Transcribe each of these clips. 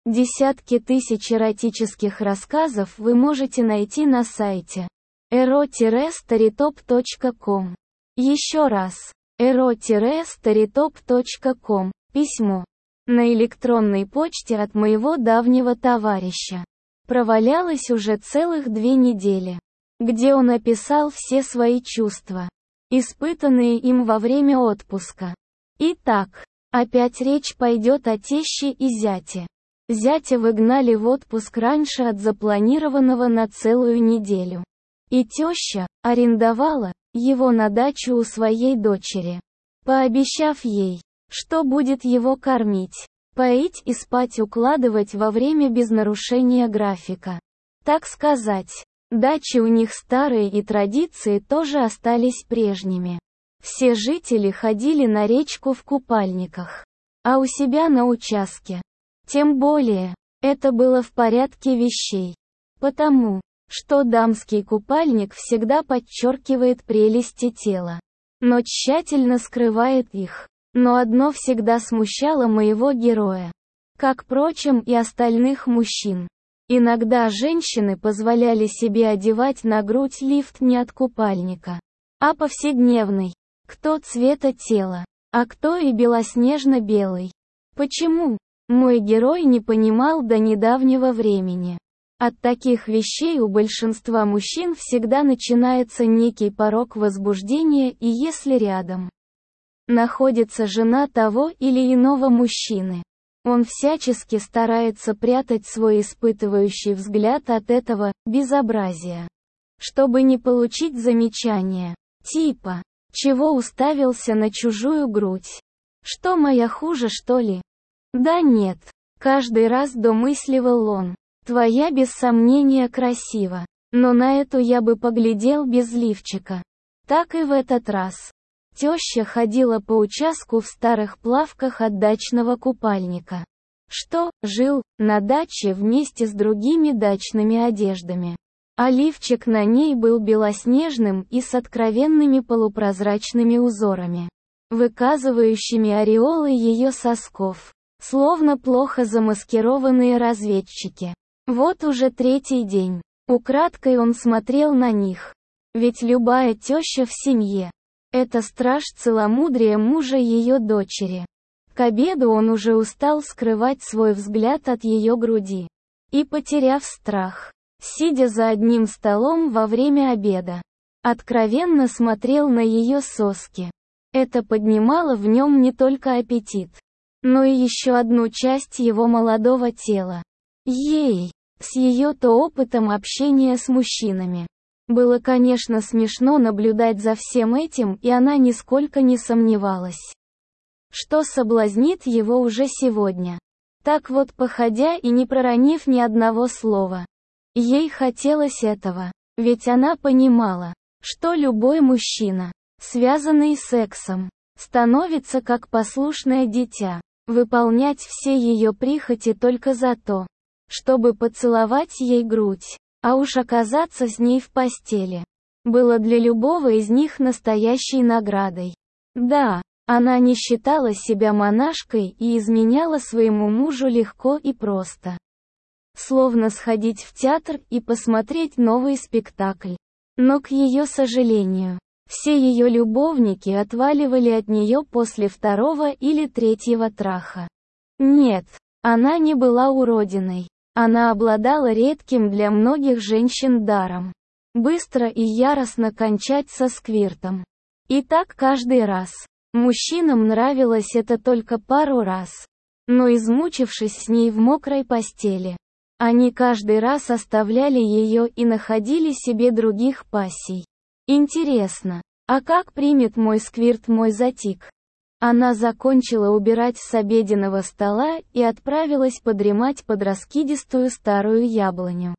Десятки тысяч эротических рассказов вы можете найти на сайте ero-storytop.com. Еще раз. ero-storytop.com. Письмо. На электронной почте от моего давнего товарища. Провалялось уже целых 2 недели. Где он описал все свои чувства, испытанные им во время отпуска. Итак, опять речь пойдет о теще и зяте. Зятя выгнали в отпуск раньше от запланированного на целую неделю. И теща арендовала его на дачу у своей дочери, пообещав ей, что будет его кормить, поить и спать укладывать во время без нарушения графика. Так сказать, дачи у них старые и традиции тоже остались прежними. Все жители ходили на речку в купальниках, а у себя на участке. Тем более, это было в порядке вещей. Потому что дамский купальник всегда подчеркивает прелести тела, но тщательно скрывает их. Но одно всегда смущало моего героя, как, впрочем, и остальных мужчин. Иногда женщины позволяли себе одевать на грудь лифт не от купальника, а повседневный. Кто цвета тела, а кто и белоснежно-белый. Почему? Мой герой не понимал до недавнего времени. От таких вещей у большинства мужчин всегда начинается некий порог возбуждения, и если рядом находится жена того или иного мужчины, он всячески старается прятать свой испытывающий взгляд от этого безобразия, чтобы не получить замечания, типа «Чего уставился на чужую грудь? Что, моя хуже, что ли?» Да нет, каждый раз домысливал он. Твоя без сомнения красива, но на эту я бы поглядел без лифчика. Так и в этот раз. Теща ходила по участку в старых плавках от дачного купальника. Что, жил на даче вместе с другими дачными одеждами. А лифчик на ней был белоснежным и с откровенными полупрозрачными узорами, выказывающими ореолы ее сосков, словно плохо замаскированные разведчики. Вот уже 3-й день. Украдкой он смотрел на них. Ведь любая теща в семье – это страж целомудрия мужа ее дочери. К обеду он уже устал скрывать свой взгляд от ее груди. И, потеряв страх, сидя за одним столом во время обеда, откровенно смотрел на ее соски. Это поднимало в нем не только аппетит, но и еще одну часть его молодого тела. Ей, с ее-то опытом общения с мужчинами, было, конечно, смешно наблюдать за всем этим, и она нисколько не сомневалась, что соблазнит его уже сегодня. Так вот, походя и не проронив ни одного слова. Ей хотелось этого, ведь она понимала, что любой мужчина, связанный с сексом, становится как послушное дитя, выполнять все ее прихоти только за то, чтобы поцеловать ей грудь, а уж оказаться с ней в постели, было для любого из них настоящей наградой. Да, она не считала себя монашкой и изменяла своему мужу легко и просто. Словно сходить в театр и посмотреть новый спектакль. Но, к ее сожалению, все ее любовники отваливали от нее после 2-го или 3-го траха. Нет, она не была уродиной. Она обладала редким для многих женщин даром. Быстро и яростно кончать со сквиртом. И так каждый раз. Мужчинам нравилось это только пару раз. Но измучившись с ней в мокрой постели, они каждый раз оставляли ее и находили себе других пассий. Интересно, а как примет мой сквирт мой затик? Она закончила убирать с обеденного стола и отправилась подремать под раскидистую старую яблоню.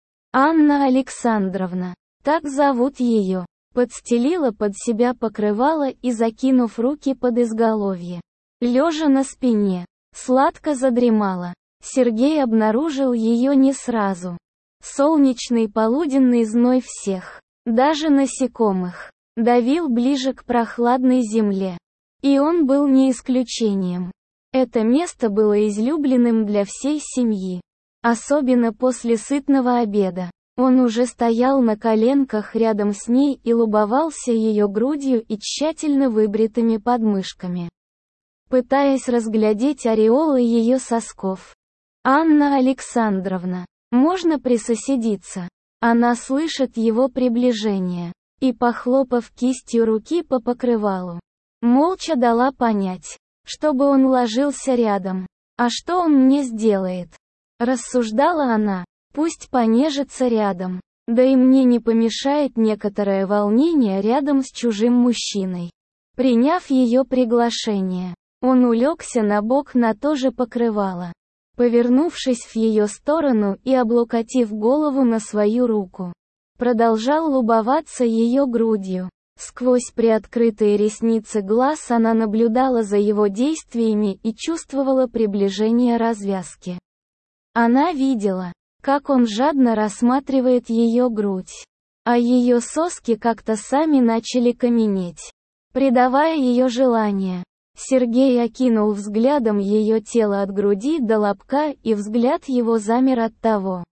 Анна Александровна, так зовут ее, подстелила под себя покрывало и, закинув руки под изголовье, лежа на спине, сладко задремала. Сергей обнаружил ее не сразу. Солнечный полуденный зной всех, даже насекомых, давил ближе к прохладной земле. И он был не исключением. Это место было излюбленным для всей семьи. Особенно после сытного обеда. Он уже стоял на коленках рядом с ней и любовался ее грудью и тщательно выбритыми подмышками, пытаясь разглядеть ореолы ее сосков. «Анна Александровна, можно присоседиться?» Она слышит его приближение, и, похлопав кистью руки по покрывалу, молча дала понять, чтобы он ложился рядом. «А что он мне сделает?» Рассуждала она, пусть понежится рядом. Да и мне не помешает некоторое волнение рядом с чужим мужчиной. Приняв ее приглашение, он улегся на бок на то же покрывало, повернувшись в ее сторону и облокотив голову на свою руку. Продолжал любоваться ее грудью. Сквозь приоткрытые ресницы глаз она наблюдала за его действиями и чувствовала приближение развязки. Она видела, как он жадно рассматривает ее грудь, а ее соски как-то сами начали каменеть, придавая ее желание. Сергей окинул взглядом ее тело от груди до лобка, и взгляд его замер от того,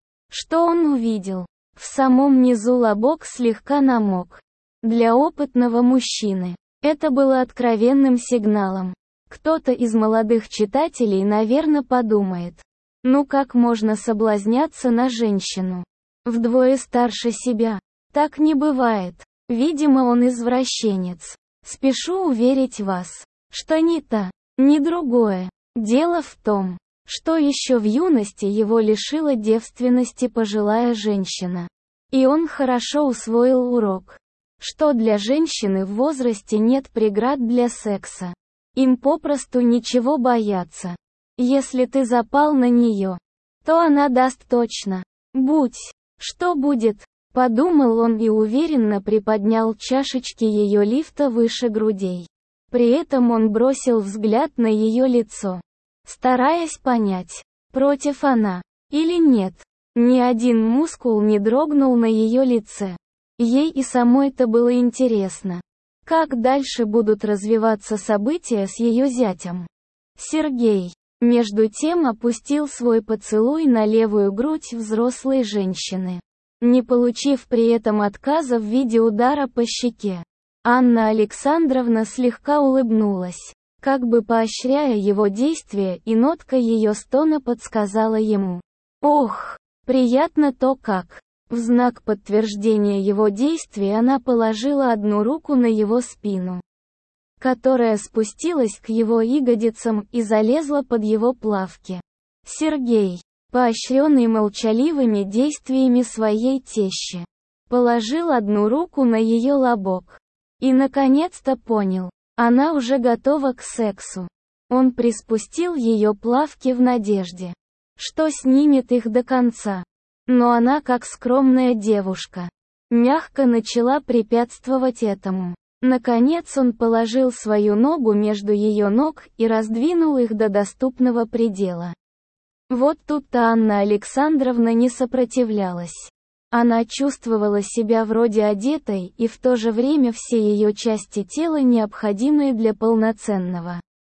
что он увидел. В самом низу лобок слегка намок. Для опытного мужчины это было откровенным сигналом. Кто-то из молодых читателей, наверное, подумает: ну как можно соблазняться на женщину вдвое старше себя? Так не бывает. Видимо, он извращенец. Спешу уверить вас, что ни то, ни другое. Дело в том, что еще в юности его лишила девственности пожилая женщина. И он хорошо усвоил урок, что для женщины в возрасте нет преград для секса. Им попросту ничего бояться. Если ты запал на нее, то она даст точно. Будь что будет, подумал он и уверенно приподнял чашечки ее лифта выше грудей. При этом он бросил взгляд на ее лицо, стараясь понять, против она или нет. Ни один мускул не дрогнул на ее лице. Ей и самой-то было интересно, как дальше будут развиваться события с ее зятем. Сергей, между тем, опустил свой поцелуй на левую грудь взрослой женщины, не получив при этом отказа в виде удара по щеке. Анна Александровна слегка улыбнулась, как бы поощряя его действия, и нотка ее стона подсказала ему: «Ох, приятно то как». В знак подтверждения его действий она положила одну руку на его спину, которая спустилась к его ягодицам и залезла под его плавки. Сергей, поощренный молчаливыми действиями своей тещи, положил одну руку на ее лобок. И наконец-то понял, она уже готова к сексу. Он приспустил ее плавки в надежде, что снимет их до конца. Но она, как скромная девушка, мягко начала препятствовать этому. Наконец он положил свою ногу между ее ног и раздвинул их до доступного предела. Вот тут-то Анна Александровна не сопротивлялась. Она чувствовала себя вроде одетой, и в то же время все ее части тела, необходимые для полноценного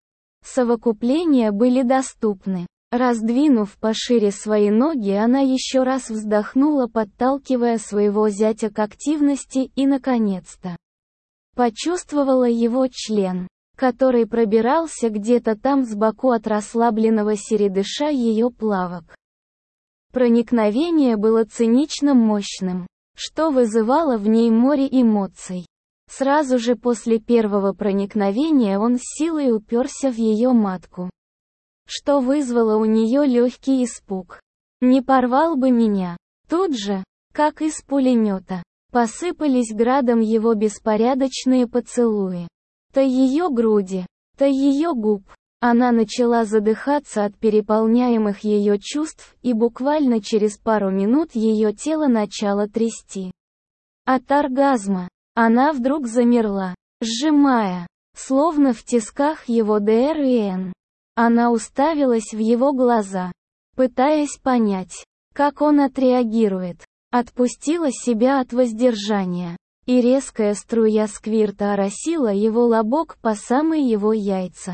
совокупления, были доступны. Раздвинув пошире свои ноги, она еще раз вздохнула, подталкивая своего зятя к активности, и, наконец-то, почувствовала его член, который пробирался где-то там сбоку от расслабленного середыша ее плавок. Проникновение было цинично мощным, что вызывало в ней море эмоций. Сразу же после первого проникновения он с силой уперся в ее матку, что вызвало у нее легкий испуг. «Не порвал бы меня!» Тут же, как из пулемета, посыпались градом его беспорядочные поцелуи. То ее груди, то ее губ. Она начала задыхаться от переполняемых ее чувств, и буквально через пару минут ее тело начало трясти. От оргазма она вдруг замерла, сжимая, словно в тисках, его ДР и Н. Она уставилась в его глаза, пытаясь понять, как он отреагирует. Отпустила себя от воздержания, и резкая струя сквирта оросила его лобок по самые его яйца.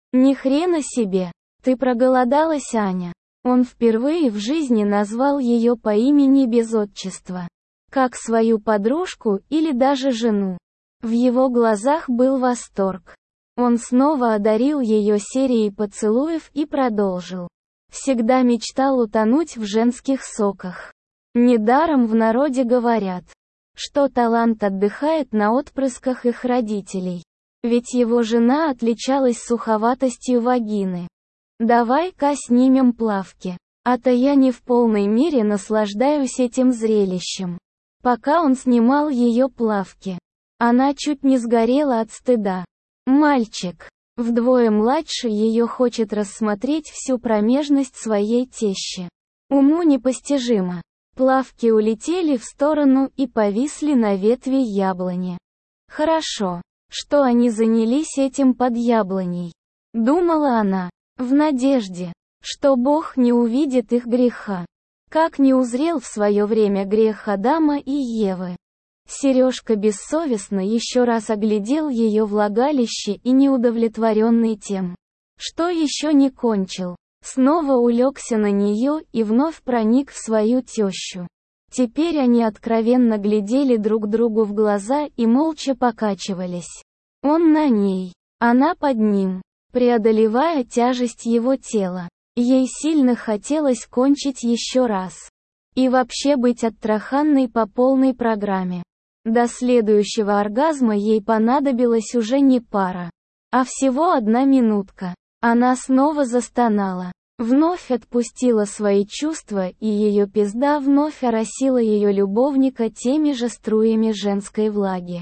Ни хрена себе. Ты проголодалась, Аня. Он впервые в жизни назвал ее по имени без отчества. Как свою подружку или даже жену. В его глазах был восторг. Он снова одарил ее серией поцелуев и продолжил. Всегда мечтал утонуть в женских соках. Недаром в народе говорят, что талант отдыхает на отпрысках их родителей. Ведь его жена отличалась суховатостью вагины. Давай-ка снимем плавки. А-то я не в полной мере наслаждаюсь этим зрелищем. Пока он снимал ее плавки, она чуть не сгорела от стыда. Мальчик, вдвое младше ее, хочет рассмотреть всю промежность своей тещи. Уму непостижимо. Плавки улетели в сторону и повисли на ветви яблони. Хорошо, что они занялись этим под яблоней. Думала она, в надежде, что Бог не увидит их греха. Как не узрел в свое время грех Адама и Евы. Сережка бессовестно еще раз оглядел ее влагалище и, неудовлетворенный тем, что еще не кончил, снова улегся на нее и вновь проник в свою тещу. Теперь они откровенно глядели друг другу в глаза и молча покачивались. Он на ней, она под ним, преодолевая тяжесть его тела. Ей сильно хотелось кончить еще раз. И вообще быть оттраханной по полной программе. До следующего оргазма ей понадобилась уже не пара, а всего 1 минутка. Она снова застонала. Вновь отпустила свои чувства, и ее пизда вновь оросила ее любовника теми же струями женской влаги.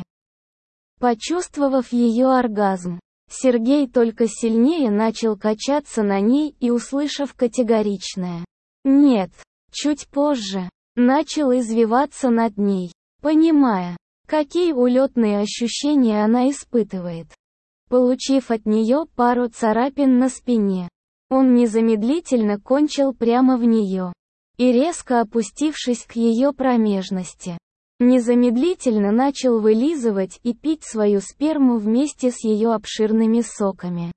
Почувствовав ее оргазм, Сергей только сильнее начал качаться на ней и, услышав категоричное «нет», чуть позже, начал извиваться над ней, понимая, какие улетные ощущения она испытывает. Получив от нее пару царапин на спине, он незамедлительно кончил прямо в нее. И резко опустившись к ее промежности, незамедлительно начал вылизывать и пить свою сперму вместе с ее обширными соками.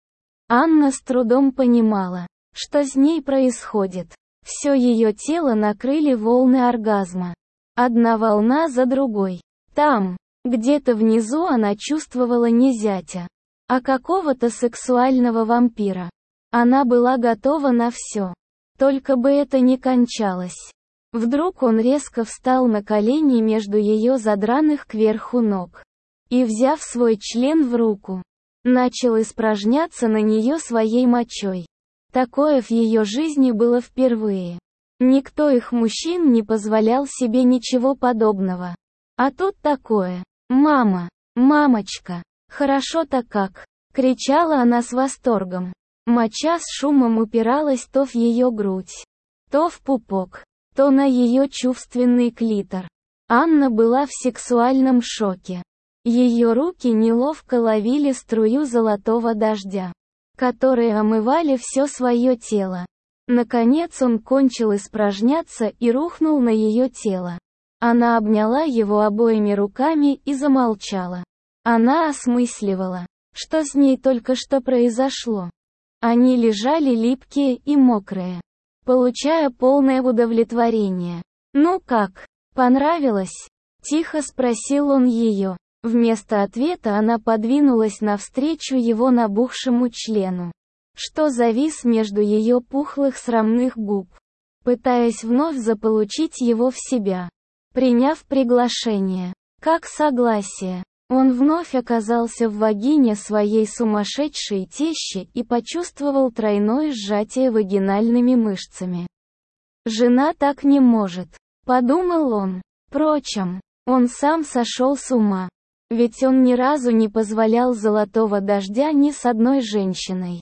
Анна с трудом понимала, что с ней происходит. Все ее тело накрыли волны оргазма. Одна волна за другой. Там, где-то внизу, она чувствовала не зятя, а какого-то сексуального вампира. Она была готова на все. Только бы это не кончалось. Вдруг он резко встал на колени между ее задранных кверху ног. И, взяв свой член в руку, начал испражняться на нее своей мочой. Такое в ее жизни было впервые. Никто их мужчин не позволял себе ничего подобного. А тут такое. «Мама! Мамочка! Хорошо-то как!» — кричала она с восторгом. Моча с шумом упиралась то в ее грудь, то в пупок, то на ее чувственный клитор. Анна была в сексуальном шоке. Ее руки неловко ловили струю золотого дождя, которые омывали все свое тело. Наконец он кончил испражняться и рухнул на ее тело. Она обняла его обоими руками и замолчала. Она осмысливала, что с ней только что произошло. Они лежали липкие и мокрые, получая полное удовлетворение. «Ну как, понравилось?» — тихо спросил он ее. Вместо ответа она подвинулась навстречу его набухшему члену, что завис между ее пухлых срамных губ, пытаясь вновь заполучить его в себя. Приняв приглашение, как согласие, он вновь оказался в вагине своей сумасшедшей тещи и почувствовал тройное сжатие вагинальными мышцами. «Жена так не может», — подумал он. Впрочем, он сам сошел с ума. Ведь он ни разу не позволял золотого дождя ни с одной женщиной.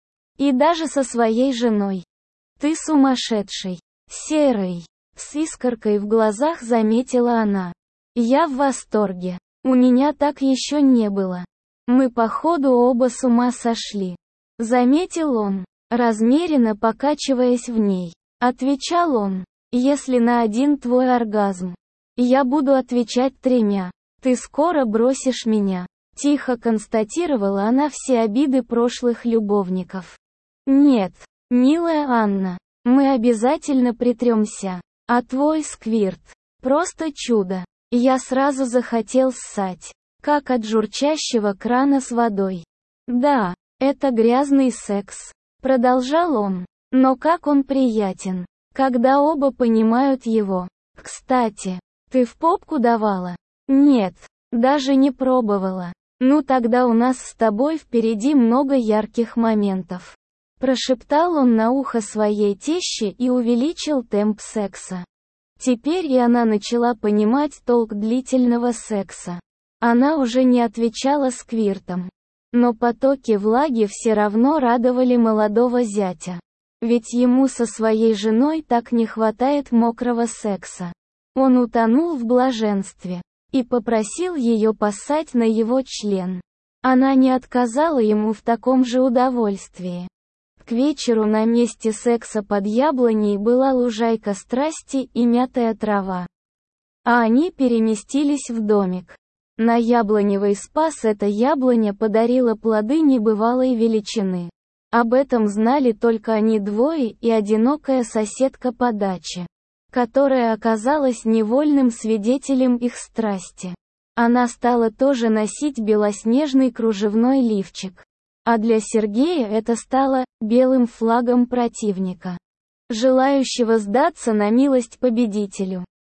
И даже со своей женой. «Ты сумасшедший, серый», — с искоркой в глазах заметила она. «Я в восторге. У меня так еще не было. Мы походу оба с ума сошли», — заметил он, размеренно покачиваясь в ней. Отвечал он: «Если на один твой оргазм, я буду отвечать 3. Ты скоро бросишь меня». Тихо констатировала она все обиды прошлых любовников. Нет, милая Анна, мы обязательно притремся. А твой сквирт – просто чудо. Я сразу захотел ссать, как от журчащего крана с водой. Да, это грязный секс, продолжал он, но как он приятен, когда оба понимают его. Кстати, ты в попку давала? Нет, даже не пробовала. Ну тогда у нас с тобой впереди много ярких моментов. Прошептал он на ухо своей тещи и увеличил темп секса. Теперь и она начала понимать толк длительного секса. Она уже не отвечала сквиртом. Но потоки влаги все равно радовали молодого зятя. Ведь ему со своей женой так не хватает мокрого секса. Он утонул в блаженстве и попросил ее поссать на его член. Она не отказала ему в таком же удовольствии. К вечеру на месте секса под яблоней была лужайка страсти и мятая трава. А они переместились в домик. На яблоневый спас эта яблоня подарила плоды небывалой величины. Об этом знали только они двое и одинокая соседка по даче, которая оказалась невольным свидетелем их страсти. Она стала тоже носить белоснежный кружевной лифчик. А для Сергея это стало белым флагом противника, желающего сдаться на милость победителю.